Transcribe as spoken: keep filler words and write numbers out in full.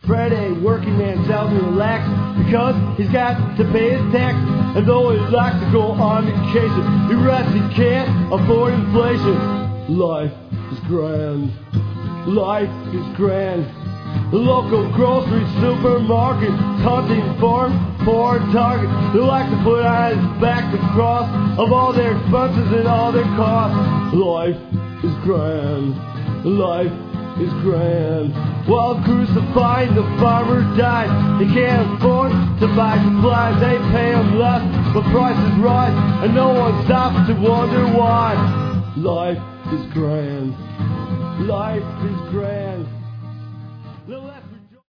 Friday, working man tells me to relax because he's got to pay his tax. And though he'd like to go on vacation, he rests he can't afford inflation. Life is grand. Life is grand. The local grocery supermarket, hunting farm for a target. They like to put on his back the cross of all their expenses and all their costs. Life is grand. Life is grand. While crucifying the farmer died, they can't afford to buy supplies. They pay him less, but prices rise, and no one stops to wonder why. Life is grand. Life is grand.